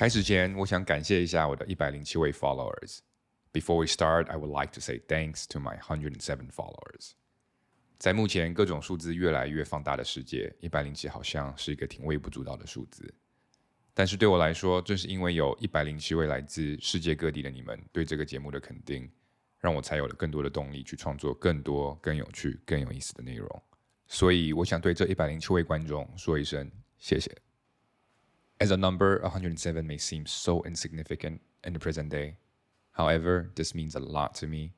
开始前，我想感谢一下我的107位 followers. Before we start, I would like to say thanks to my 107 followers. 在目前各种数字越来越放大的世界，107好像是一个挺微不足道的数字。但是对我来说，正是因为有107位来自世界各地的你们对这个节目的肯定，让我才有了更多的动力去创作更多、更有趣、更有意思的内容。所以我想对这107位观众说一声谢谢。As a number, 107 may seem so insignificant in the present day. However, this means a lot to me.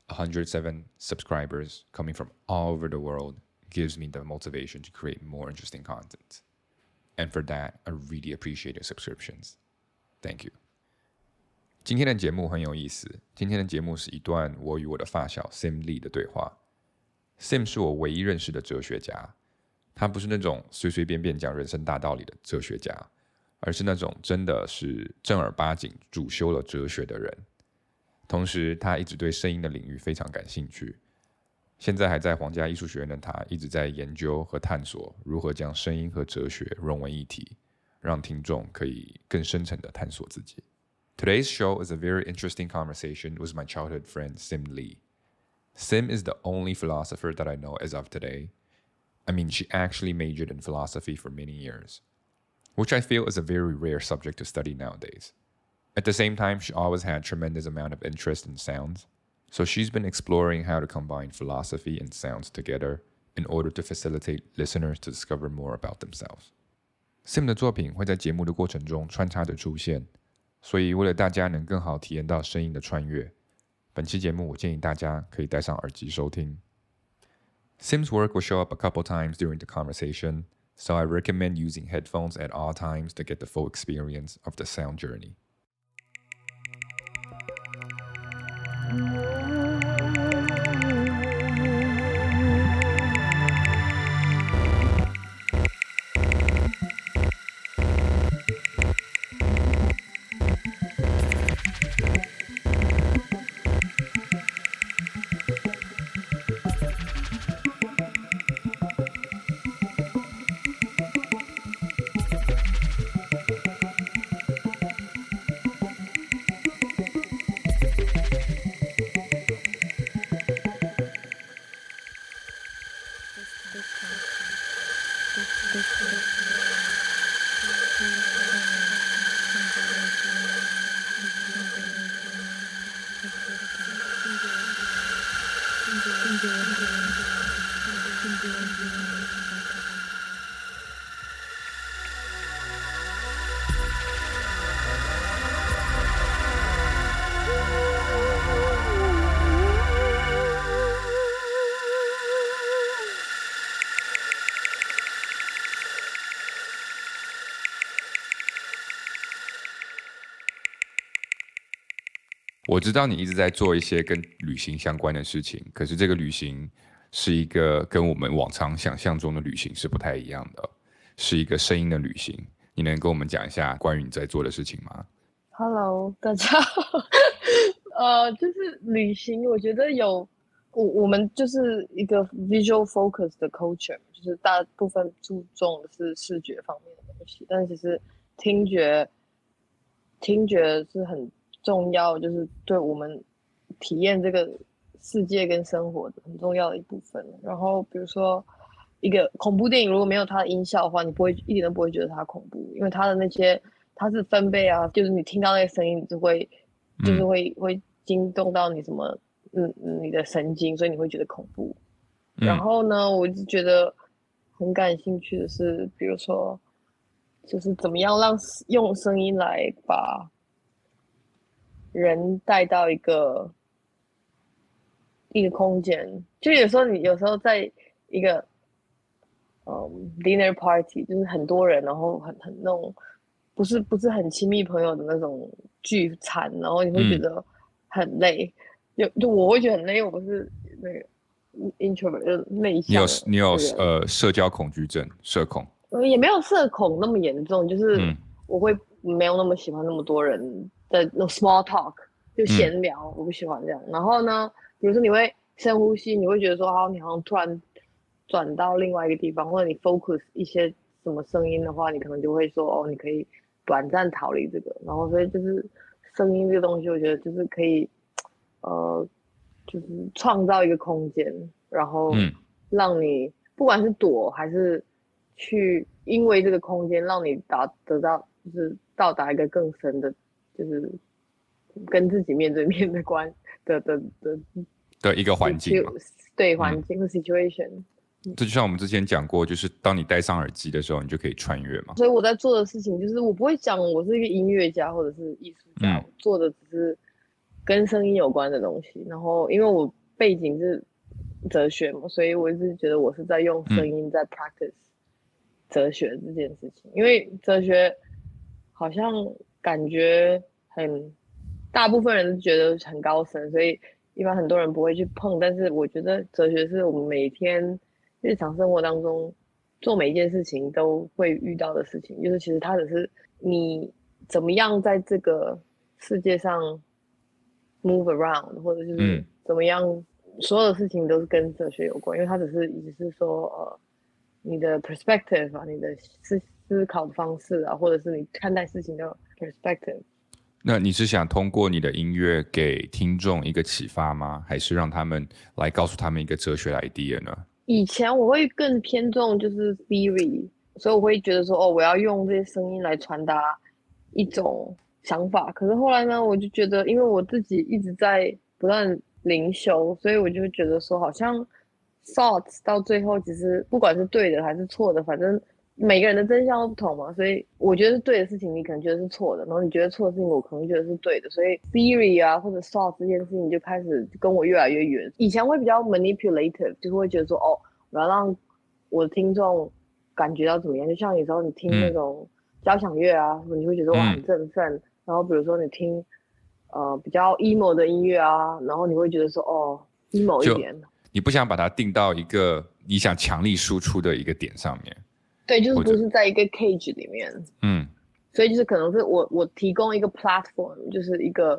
107 subscribers coming from all over the world gives me the motivation to create more interesting content. And for that, I really appreciate your subscriptions. Thank you. 今天的节目很有意思。今天的节目是一段我与我的发小 Sim Lee 的对话。Sim 是我唯一认识的哲学家，他不是那种随随便便讲人生大道理的哲学家，而是那种真的是正儿八经主修了哲学的人。同时，他一直对声音的领域非常感兴趣。现在还在皇家艺术学院的他，一直在研究和探索如何将声音和哲学融为一体，让听众可以更深层地探索自己。Today's show is a very interesting conversation with my childhood friend Sim Lee. Sim is the only philosopher that I know as of today. I mean, she actually majored in philosophy for many years, which I feel is a very rare subject to study nowadays. At the same time, she always had a tremendous amount of interest in sounds, so she's been exploring how to combine philosophy and sounds together in order to facilitate listeners to discover more about themselves. Sim 的作品会在节目的过程中穿插着出现，所以为了大家能更好体验到声音的穿越，本期节目我建议大家可以戴上耳机收听。Sim's work will show up a couple times during the conversation, so I recommend using headphones at all times to get the full experience of the sound journey.我知道你一直在做一些跟旅行相关的事情，可是这个旅行是一个跟我们往常想象中的旅行是不太一样的，是一个声音的旅行。你能跟我们讲一下关于你在做的事情吗？ Hello， 大家好。就是旅行，我觉得我们就是一个 visual focus 的 culture， 就是大部分注重的是视觉方面的东西，但其实听觉是很重要，就是对我们体验这个世界跟生活的很重要的一部分。然后比如说一个恐怖电影，如果没有它的音效的话，你一点都不会觉得它恐怖，因为它的那些它是分贝啊，就是你听到那个声音，你就会会惊动到你什么你的神经，所以你会觉得恐怖。然后呢，我就觉得很感兴趣的是，比如说就是怎么样用声音来把人带到一个空间。就有时候在一个dinner party， 就是很多人，然后很那种不是很亲密朋友的那种聚餐，然后你会觉得很累。就我会觉得很累，我不是那个 introvert 内向。 你有社交恐惧症，社恐？ 也没有社恐那么严重，就是我会没有那么喜欢那么多人的那种 small talk， 就闲聊，我不喜欢这样。然后呢，比如说你会深呼吸，你会觉得说你好像突然转到另外一个地方，或者你 focus 一些什么声音的话，你可能就会说你可以短暂逃离这个，然后所以就是声音这个东西，我觉得就是可以就是创造一个空间，然后让你不管是躲还是去因为这个空间让你得到就是到达一个更深的，就是跟自己面对面的的一个环境嘛， 对环境和 situation。 这就像我们之前讲过，就是当你戴上耳机的时候，你就可以穿越嘛。 所以我在做的事情就是，我不会讲我是一个音乐家或者是艺术家，我做的只是跟声音有关的东西。然后因为我背景是哲学嘛，所以我一直觉得我是在用声音在 practice 哲学这件事情。因为哲学好像感觉大部分人都觉得很高深，所以一般很多人不会去碰。但是我觉得哲学是我们每天日常生活当中做每一件事情都会遇到的事情，就是其实它只是你怎么样在这个世界上 move around， 或者就是怎么样，所有的事情都是跟哲学有关，因为它只是说你的 perspective 啊，你的思考的方式啊，或者是你看待事情的 perspective。 那你是想通过你的音乐给听众一个启发吗？还是让他们来告诉他们一个哲学的 idea 呢？ 以前我会更偏重就是 theory， 所以我会觉得说我要用这些声音来传达一种想法。可是后来呢，我就觉得因为我自己一直在不断灵修，所以我就觉得说好像 thoughts 到最后其实不管是对的还是错的，反正每个人的真相都不同嘛，所以我觉得是对的事情你可能觉得是错的，然后你觉得错的事情我可能觉得是对的，所以 theory 啊或者 thought 这件事情就开始跟我越来越远。以前会比较 manipulative， 就是会觉得说我要让我的听众感觉到怎么样，就像有时候你听那种交响乐啊，你会觉得哇很振奋，然后比如说你听比较 emo 的音乐啊，然后你会觉得说emo 一点， 你不想把它定到一个你想强力输出的一个点上面。 对，就是不是在一个 cage 里面，所以就是可能是我提供一个 platform， 就是一个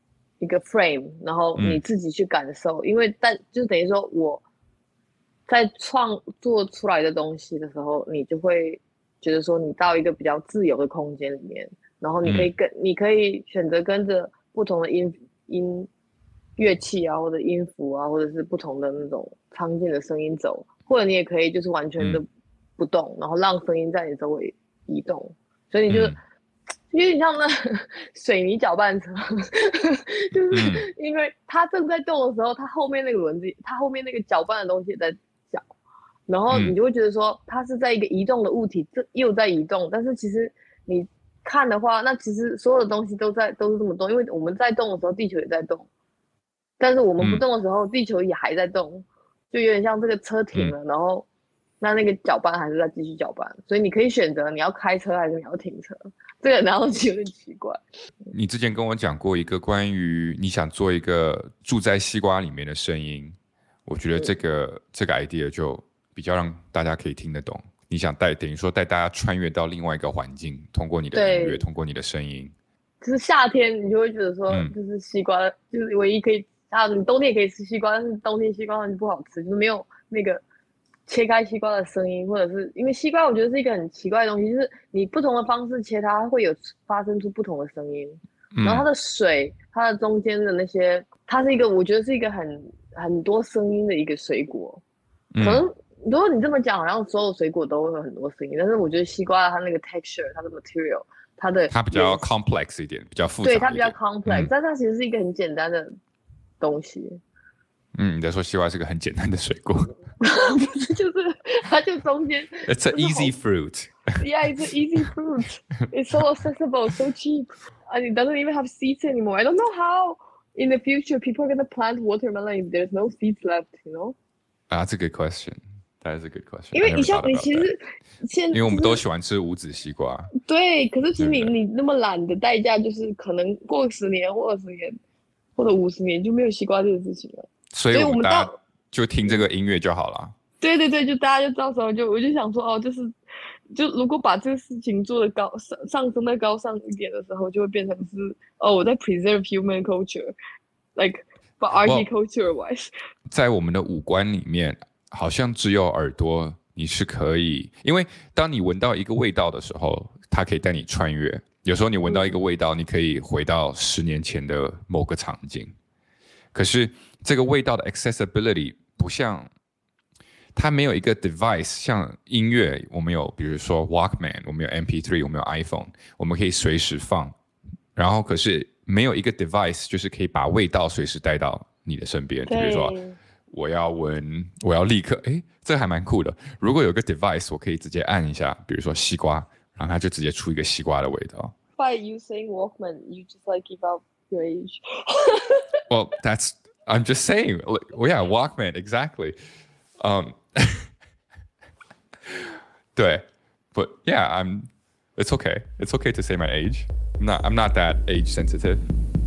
frame， 然后你自己去感受，因为就是等于说我在创作出来的东西的时候，你就会觉得说你到一个比较自由的空间里面，然后你可以选择跟着不同的音乐器啊，或者音符啊，或者是不同的那种场景的声音走，或者你也可以就是完全的不动，然后让声音在你周围移动，所以你就有点像那水泥搅拌车，就是因为它正在动的时候，它后面那个轮子，它后面那个搅拌的东西也在搅，然后你就会觉得说它是在一个移动的物体，这又在移动，但是其实你看的话，那其实所有的东西都是这么动，因为我们在动的时候，地球也在动，但是我们不动的时候，地球也还在动，就有点像这个车停了，然后那个搅拌还是在继续搅拌，所以你可以选择你要开车还是你要停车，这个然后就有点奇怪。 你之前跟我讲过一个关于你想做一个住在西瓜里面的声音，我觉得这个 idea 就比较让大家可以听得懂。你想等于说带大家穿越到另外一个环境，通过你的音乐，通过你的声音。 就是夏天你就会觉得说，就是西瓜，就是唯一可以你冬天也可以吃西瓜，但是冬天西瓜就不好吃，就是没有那个切开西瓜的声音，或者是因为西瓜我觉得是一个很奇怪的东西，就是你不同的方式切它会有发生出不同的声音，然后它的水，它的中间的那些，它是一个我觉得是一个很多声音的一个水果，可能如果你这么讲，好像所有水果都会有很多声音，但是我觉得西瓜它那个 texture， 它的 material， 它比较 complex 一点，比较复杂一点， 对，它比较 complex，但它其实是一个很简单的东西。 你在说西瓜是个很简单的水果？ 不是，就是它就中间。 It's an easy fruit. Yeah, it's an easy fruit. It's so accessible, so cheap, and it doesn't even have seeds anymore. I don't know how in the future people are gonna plant watermelon if there's no seeds left. You know? That's a good question. That is a good question. 因为你像你其实因为我们都喜欢吃无籽西瓜。 对，可是其实你那么懒的代价就是可能过10年或20年或者50年就没有西瓜这个事情了。 所以我们大家就听这个音乐就好了。对对对，就大家就到时候我就想说就如果把这个事情做的上升的高尚一点的时候，就会变成是我在 preserve human culture, like but agriculture wise， 在我们的五官里面，好像只有耳朵你是可以，因为当你闻到一个味道的时候，它可以带你穿越。 有时候你闻到一个味道，你可以回到10年前的某个场景。可是这个味道的 accessibility 不像，它没有一个 device， 像音乐，我们有比如说 Walkman， 我们有 MP3， 我们有 iPhone， 我们可以随时放。然后可是没有一个 device， 就是可以把味道随时带到你的身边。就比如说我要闻，我要立刻，这还蛮酷的。如果有个 device， 我可以直接按一下，比如说西瓜，然后它就直接出一个西瓜的味道。 By you saying Walkman, you just like give out your age. Well, I'm just saying. Well, yeah, Walkman, exactly. 对 but yeah, it's okay. It's okay to say my age. I'm not that age sensitive.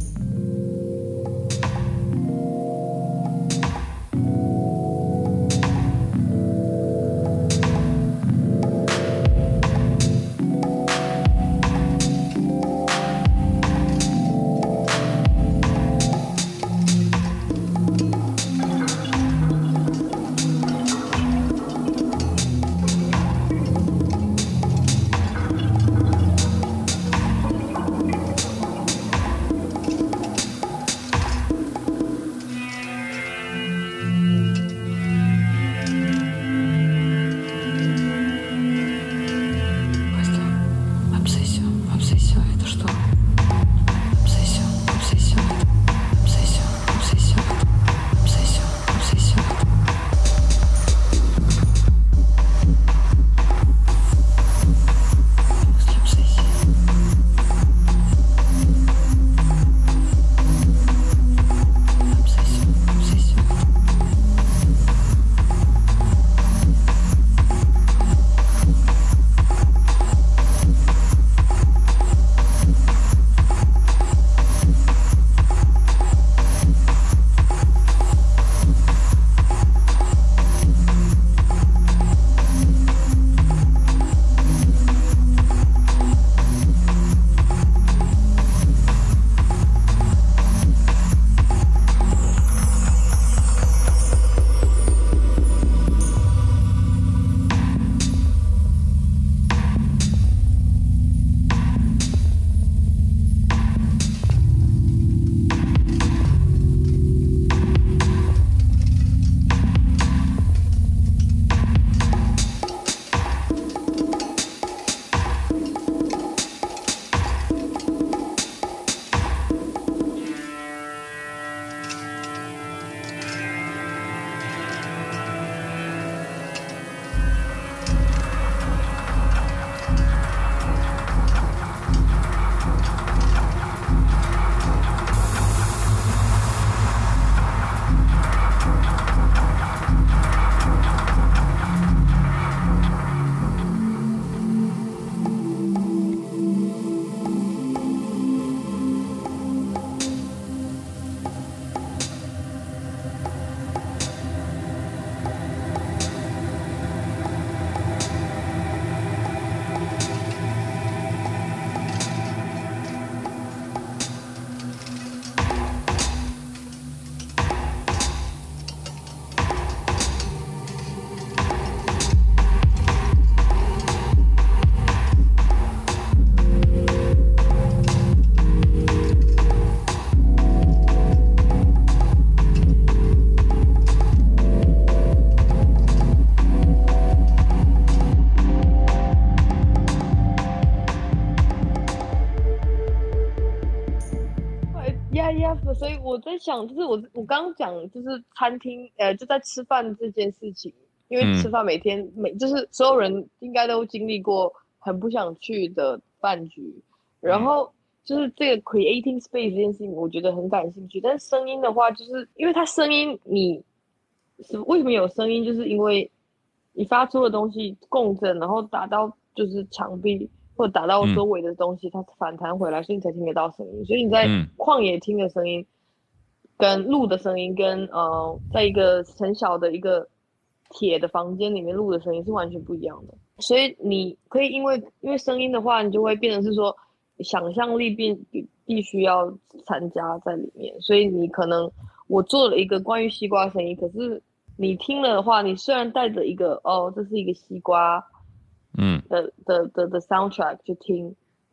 Yeah, 所以我在想，就是我刚刚讲，就是餐厅，就在吃饭这件事情，因为吃饭就是所有人应该都经历过很不想去的饭局，然后就是这个 creating space 这件事情，我觉得很感兴趣。但是声音的话，就是因为它声音，为什么有声音，就是因为你发出的东西共振，然后打到就是墙壁。或者打到周围的东西，它反弹回来，所以你才听得到声音。所以你在旷野听的声音，跟录的声音，跟在一个很小的一个铁的房间里面录的声音是完全不一样的。所以你可以因为声音的话，你就会变成是说想象力必须要参加在里面。所以你可能我做了一个关于西瓜声音，可是你听了的话，你虽然带着一个这是一个西瓜。的 soundtrack 去听，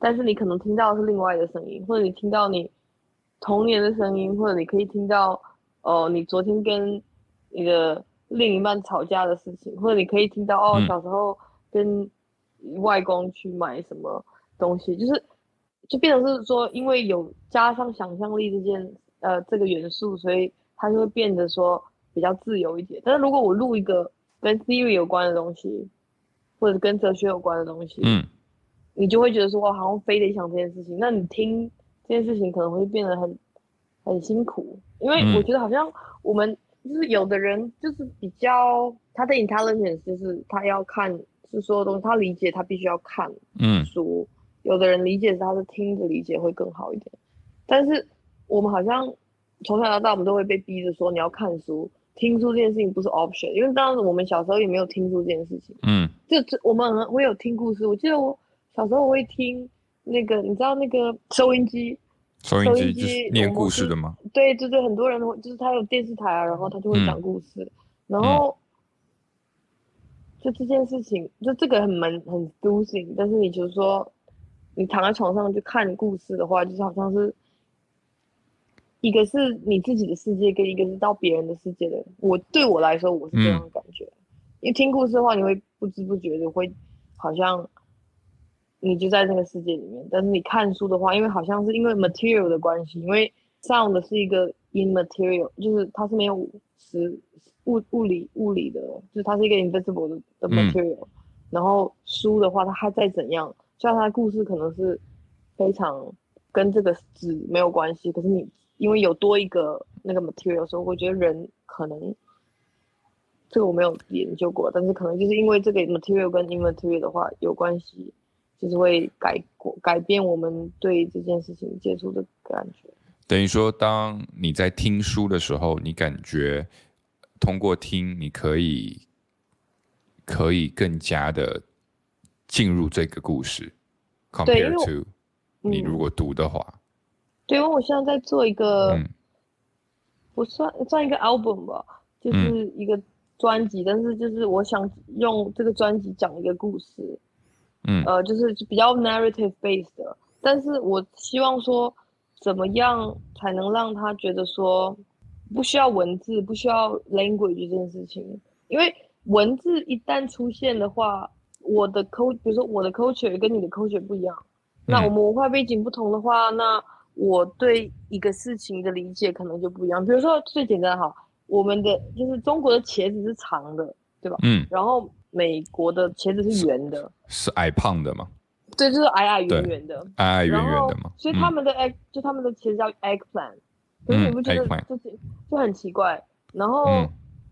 但是你可能听到的是另外的声音，或者你听到你童年的声音，或者你可以听到你昨天跟你的另一半吵架的事情，或者你可以听到小时候跟外公去买什么东西，就变成是说，因为有加上想象力这个元素，所以它就会变得说比较自由一点。但是如果我录一个跟 theory 有关的东西，或者跟哲学有关的东西，你就会觉得说，好像非得想这件事情。那你听这件事情可能会变得很辛苦，因为我觉得好像我们就是有的人就是比较他的 intelligence 就是他要看是所有东西，他理解他必须要看书。有的人理解是他是听着理解会更好一点，但是我们好像从小到大我们都会被逼着说你要看书，听书这件事情不是 option， 因为当时我们小时候也没有听书这件事情。我们会有听故事，我记得我小时候我会听那个，你知道那个收音机。 收音机就是念故事的吗？ 对对对，很多人就是他有电视台啊，然后他就会讲故事，然后就这件事情，就这个很 soothing，但是你就是说，你躺在床上就看故事的话，就是好像是一个是你自己的世界，跟一个是到别人的世界的。对我来说，我是这样的感觉。因为听故事的话，你会不知不觉的会好像你就在那个世界里面，但是你看书的话，因为好像是因为 material 的关系，因为 sound 是一个 immaterial，就是它是没有物理的，就是它是一个 invisible 的 material。然后书的话，它还再怎样，虽然它的故事可能是非常跟这个纸没有关系，可是你因为有多一个那个 material，所以我觉得人可能。这个我没有研究过，但是可能就是因为这个 material 跟 immaterial 的话有关系，就是会改变我们对这件事情接触的感觉。 等于说，当你在听书的时候，你感觉通过听，你可以更加的进入这个故事，compare to 你如果读的话。 对，因为我现在在做一个，不算一个 album 吧，就是一个专辑，但是就是我想用这个专辑讲一个故事，就是比较 narrative based 的，但是我希望说怎么样才能让他觉得说不需要文字，不需要 language 这件事情，因为文字一旦出现的话，比如说我的 culture 跟你的 culture 不一样，那我们文化背景不同的话，那我对一个事情的理解可能就不一样。比如说最简单我们的就是中国的茄子是长的，对吧？然后美国的茄子是圆的， 是矮胖的吗？ 对，就是矮矮圆圆的， 矮矮圆圆的嘛。 所以他们的茄子叫 eggplant，可是你不觉得就很奇怪？然后，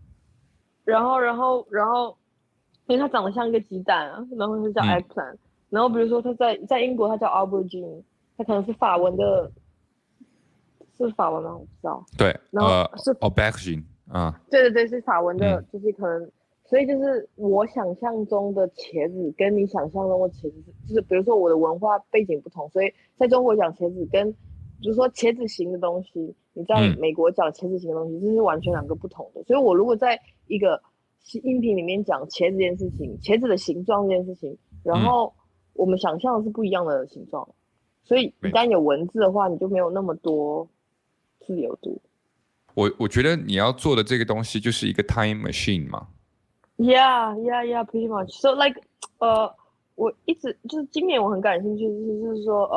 因为它长得像一个鸡蛋啊，然后就叫 eggplant。然后比如说它在英国它叫 aubergine， 它可能是法文的，是法文吗？我不知道。 对， 然后是 aubergine 啊。 对对对，是法文的，就是可能。所以就是我想象中的茄子跟你想象中的茄子就是比如说我的文化背景不同，所以在中国讲茄子跟比如说茄子型的东西，你在美国讲茄子型的东西，这是完全两个不同的。所以我如果在一个音频里面讲茄子这件事情，茄子的形状这件事情，然后我们想象的是不一样的形状，所以一旦有文字的话，你就没有那么多自由度。 我觉得你要做的这个东西就是一个 time machine 嘛。 Yeah, pretty much. So like, 我一直就是今年我很感兴趣，就是说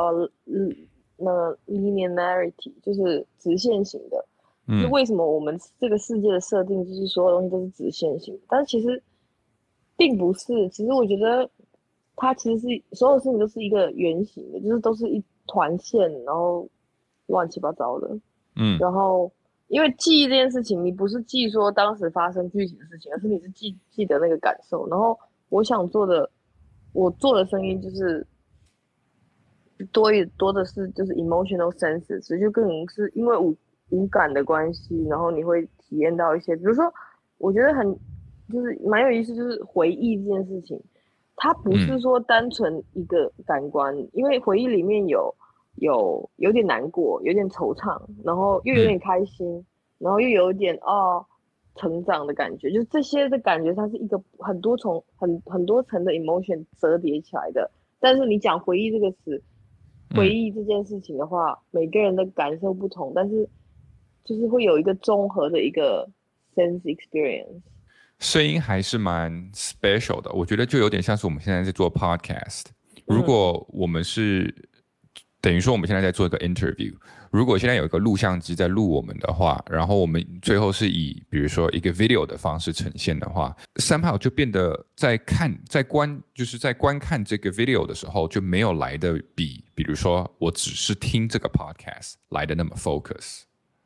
linearity 就是直线型的。就是为什么我们这个世界的设定就是所有东西都是直线型，但是其实并不是。其实我觉得它其实是所有事情都是一个圆形的，就是都是一团线，然后乱七八糟的。然后。因为记忆这件事情，你不是记说当时发生具体的事情，而是你是记得那个感受。然后我做的声音就是多的是就是 emotional senses， 所以就更是因为五感的关系，然后你会体验到一些，比如说我觉得就是蛮有意思，就是回忆这件事情，它不是说单纯一个感官，因为回忆里面有点难过，有点惆怅，然后又有点开心，然后又有点成长的感觉，就是这些的感觉，它是一个很多层的 emotion 折叠起来的。但是你讲回忆这个词， 回忆这件事情的话，每个人的感受不同，但是就是会有一个综合的一个 sense experience。 声音还是蛮 special 的，我觉得就有点像是我们现在在做 podcast。如果我们是等于说我们现在在做一个 interview， 如果现在有一个录像机在录我们的话，然后我们最后是以比如说一个 video 的方式呈现的话，somehow 就变得就是在观看这个 video 的时候就没有来的比如说我只是听这个 podcast 来的那么 focus。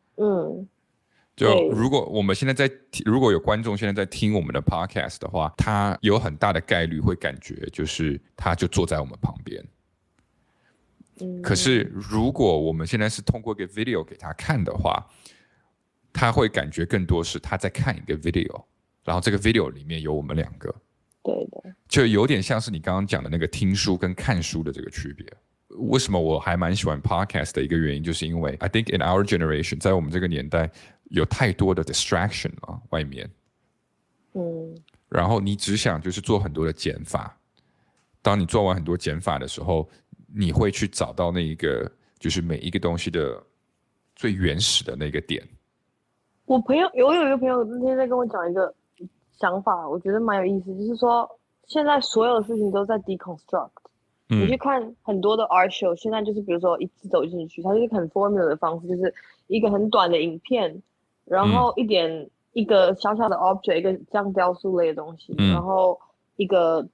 就如果我们现在如果有观众现在在听我们的 podcast 的话，他有很大的概率会感觉就是他就坐在我们旁边。可是如果我们现在是通过一个 video 给他看的话，他会感觉更多是他在看一个 video， 然后这个 video 里面有我们两个。 对的， 就有点像是你刚刚讲的那个听书跟看书的这个区别。为什么我还蛮喜欢 podcast 的一个原因，就是因为 I think in our generation， 在我们这个年代有太多的 distraction 了，外面。然后你只想就是做很多的减法，当你做完很多减法的时候，你会去找到那一个就是每一个东西的最原始的那个点。 我有一个朋友那天在跟我讲一个想法，我觉得蛮有意思，就是说现在所有的事情都在 deconstruct。你去看很多的 art show， 现在就是比如说一次走进去，它就是很 formula 的方式，就是一个很短的影片，然后一个小小的 object， 一个像雕塑类的东西，然后一个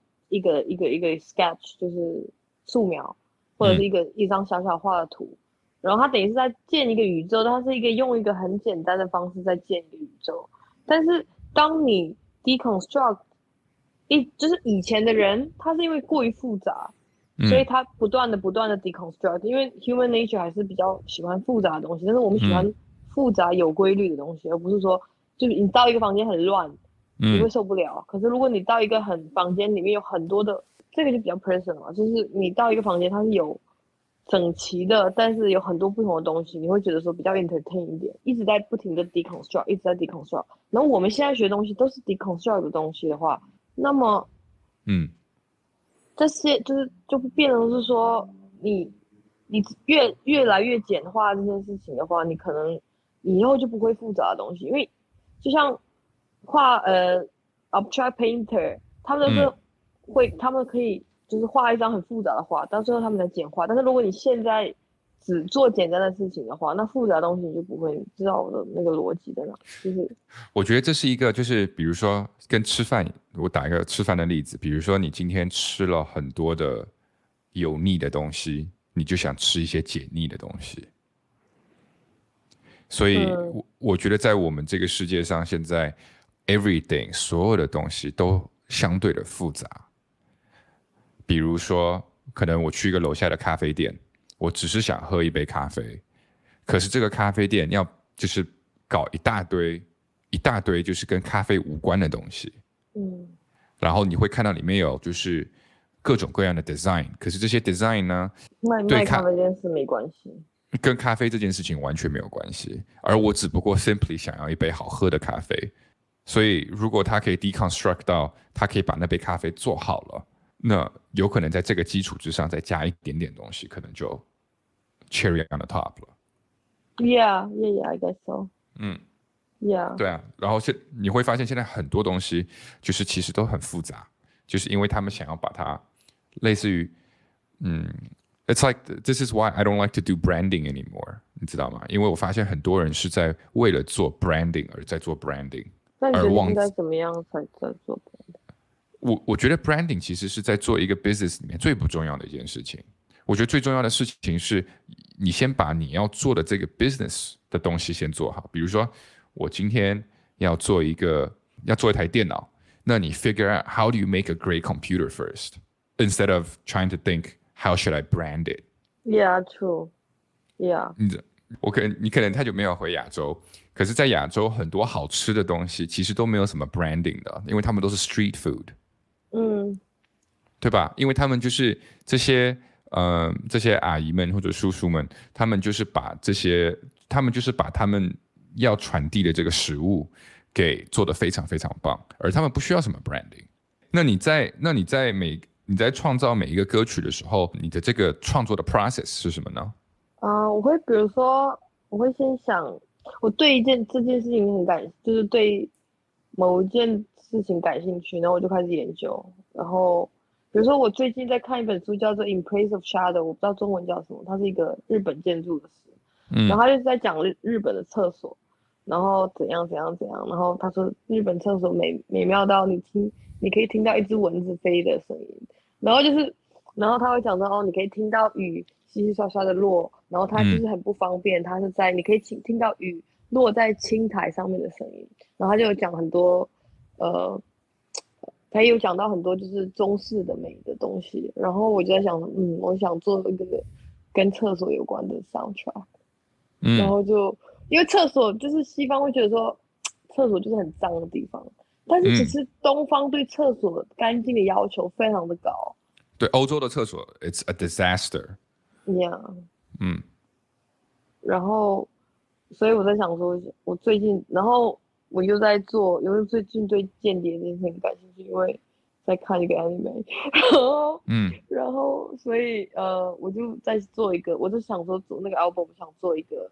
sketch 就是素描，或者是一张小小画的图，然后它等于是在建一个宇宙，它是用一个很简单的方式在建一个宇宙。但是当你 deconstruct， 就是以前的人他是因为过于复杂。所以他不断的 deconstruct， 因为 human nature 还是比较喜欢复杂的东西，但是我们喜欢复杂有规律的东西，而不是说就是你到一个房间很乱，你会受不了。可是如果你到一个房间里面有很多的，这个就比较 personal 嘛，就是你到一个房间它是有整齐的，但是有很多不同的东西，你会觉得说比较 entertain 一点，一直在不停的 deconstruct， 一直在 deconstruct。然后我们现在学的东西都是 deconstruct 的东西的话，那么这些就变成是说你越来越简化这件事情的话，你可能以后就不会复杂的东西，因为就像画abstract painter， 他们他们可以就是画一张很复杂的画，到最后他们才简化。但是如果你现在只做简单的事情的话，那复杂的东西你就不会知道我的那个逻辑在哪。就是我觉得这是一个，就是比如说跟吃饭，我打一个吃饭的例子，比如说你今天吃了很多的油腻的东西，你就想吃一些解腻的东西。所以我觉得在我们这个世界上，现在 everything 所有的东西都相对的复杂。比如说，可能我去一个楼下的咖啡店，我只是想喝一杯咖啡，可是这个咖啡店要就是搞一大堆就是跟咖啡无关的东西。然后你会看到里面有就是各种各样的 design， 可是这些 design 呢， 卖咖啡这件事没关系， 跟咖啡这件事情完全没有关系。而我只不过 simply 想要一杯好喝的咖啡，所以如果他可以 deconstruct 到他可以把那杯咖啡做好了，那有可能在这个基础之上再加一点点东西，可能就 cherry on the top 了。 Yeah, I guess so. Yeah. 对啊，然后你会发现现在很多东西就是其实都很复杂，就是因为他们想要把它类似于It's like this is why I don't like to do branding anymore， 你知道吗？因为我发现很多人是在为了做 branding 而在做 branding， 那你觉得应该怎么样才在做 branding？ 我觉得 branding 其实是在做一个 business 里面最不重要的一件事情。我觉得最重要的事情是你先把你要做的这个 business 的东西先做好。比如说我今天要做一台电脑，那你 figure out how do you make a great computer first instead of trying to think how should I brand it? Yeah, true. Yeah. 你可能太久没有回亚洲，可是在亚洲很多好吃的东西其实都没有什么 branding 的，因为他们都是 street food。对吧？因为他们就是这些阿姨们或者叔叔们，他们就是把他们要传递的这个食物给做得非常非常棒，而他们不需要什么 branding。那你在你在创造每一个歌曲的时候，你的这个创作的 process 是什么呢？ 我会比如说，我会先想，我对这件事情就是对某一件事情感兴趣，然后我就开始研究。然后比如说我最近在看一本书，叫做《In Place of Shadow》，我不知道中文叫什么，它是一个日本建筑的书，然后他就是在讲日本的厕所，然后怎样怎样怎样，然后他说日本厕所美妙到你可以听到一只蚊子飞的声音，然后他会讲说你可以听到雨稀稀刷刷的落，然后他就是很不方便，他是在你可以听到雨落在青苔上面的声音，然后他就有讲很多他也有讲到很多就是中式的美的东西，然后我就在想，我想做一个跟厕所有关的 soundtrack，然后就因为厕所就是西方会觉得说厕所就是很脏的地方，但是其实东方对厕所干净的要求非常的高。 对，欧洲的厕所 it's a disaster。 然后所以我在想说，我最近，然后我又在做，因为最近对间谍这件事情感兴趣，因为在看一个 anime， 然后所以我就在做一个，我就想说做那个 album， 想做一个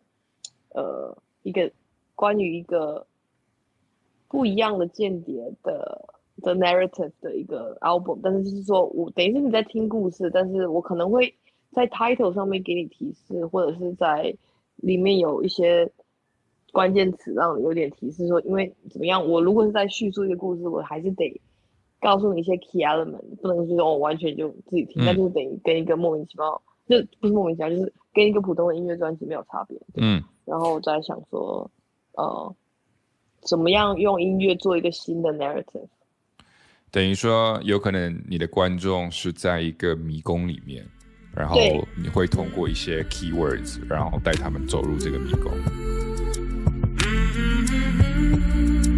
关于一个不一样的间谍的 narrative 的一个 album， 但是就是说我等于是你在听故事，但是我可能会在 title 上面给你提示，或者是在里面有一些关键词让你有点提示说，因为怎么样，我如果是在叙述一个故事，我还是得告诉你一些 key element， 不能说我完全就自己听，那就是等于跟一个莫名其妙，就不是莫名其妙，就是跟一个普通的音乐专辑没有差别。然后我在想说，怎么样用音乐做一个新的 narrative。 等于说，有可能你的观众是在一个迷宫里面，然后你会通过一些 keywords， 然后带他们走入这个迷宫。